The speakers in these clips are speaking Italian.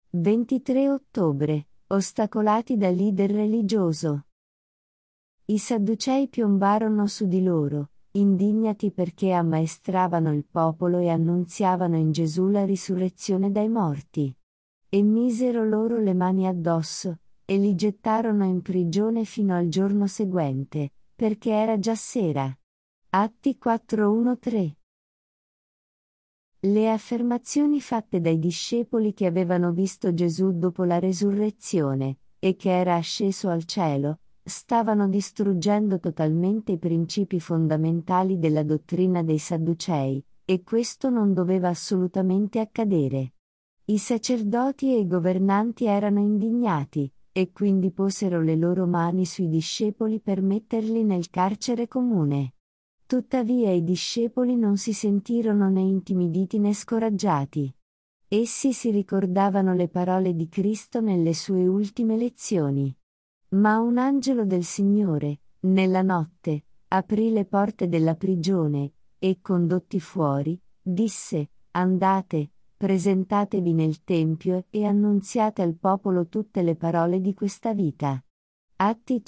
23 ottobre. Ostacolati da leader religioso. I Sadducei piombarono su di loro, indignati perché ammaestravano il popolo e annunziavano in Gesù la risurrezione dai morti. E misero loro le mani addosso, e li gettarono in prigione fino al giorno seguente, perché era già sera. Atti 4:1-3. Le affermazioni fatte dai discepoli che avevano visto Gesù dopo la resurrezione, e che era asceso al cielo, stavano distruggendo totalmente i principi fondamentali della dottrina dei Sadducei, e questo non doveva assolutamente accadere. I sacerdoti e i governanti erano indignati, e quindi posero le loro mani sui discepoli per metterli nel carcere comune. Tuttavia i discepoli non si sentirono né intimiditi né scoraggiati. Essi si ricordavano le parole di Cristo nelle sue ultime lezioni. Ma un angelo del Signore, nella notte, aprì le porte della prigione, e condotti fuori, disse: «Andate, presentatevi nel Tempio e annunziate al popolo tutte le parole di questa vita». Atti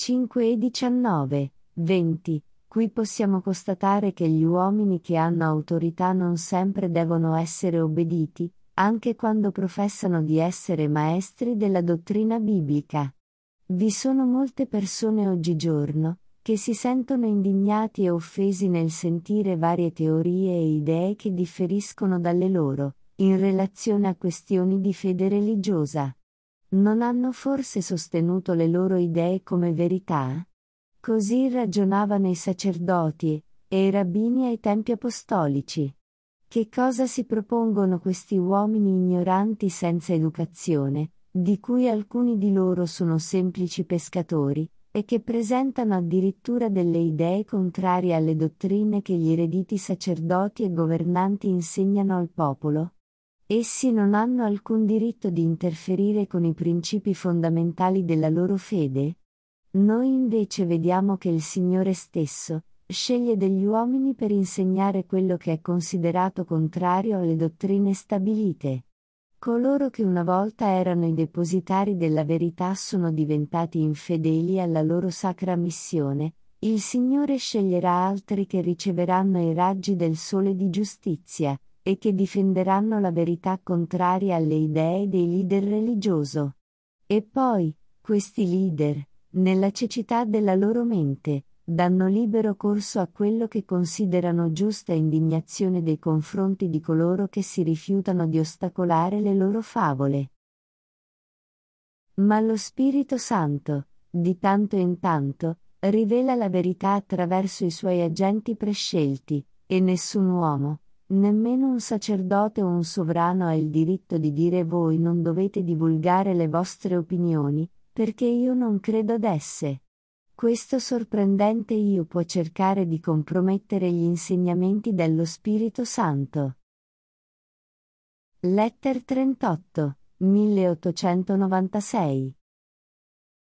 5:19, 20. Qui possiamo constatare che gli uomini che hanno autorità non sempre devono essere obbediti, anche quando professano di essere maestri della dottrina biblica. Vi sono molte persone oggigiorno, che si sentono indignati e offesi nel sentire varie teorie e idee che differiscono dalle loro, in relazione a questioni di fede religiosa. Non hanno forse sostenuto le loro idee come verità? Così ragionavano i sacerdoti e i rabbini ai tempi apostolici. Che cosa si propongono questi uomini ignoranti senza educazione, di cui alcuni di loro sono semplici pescatori, e che presentano addirittura delle idee contrarie alle dottrine che gli erediti sacerdoti e governanti insegnano al popolo? Essi non hanno alcun diritto di interferire con i principi fondamentali della loro fede? Noi invece vediamo che il Signore stesso sceglie degli uomini per insegnare quello che è considerato contrario alle dottrine stabilite. Coloro che una volta erano i depositari della verità sono diventati infedeli alla loro sacra missione. Il Signore sceglierà altri che riceveranno i raggi del sole di giustizia, e che difenderanno la verità contraria alle idee dei leader religiosi. E poi, questi leader, nella cecità della loro mente, danno libero corso a quello che considerano giusta indignazione nei confronti di coloro che si rifiutano di ostacolare le loro favole. Ma lo Spirito Santo, di tanto in tanto, rivela la verità attraverso i suoi agenti prescelti, e nessun uomo, nemmeno un sacerdote o un sovrano ha il diritto di dire: voi non dovete divulgare le vostre opinioni, perché io non credo ad esse. Questo sorprendente io può cercare di compromettere gli insegnamenti dello Spirito Santo. Letter 38, 1896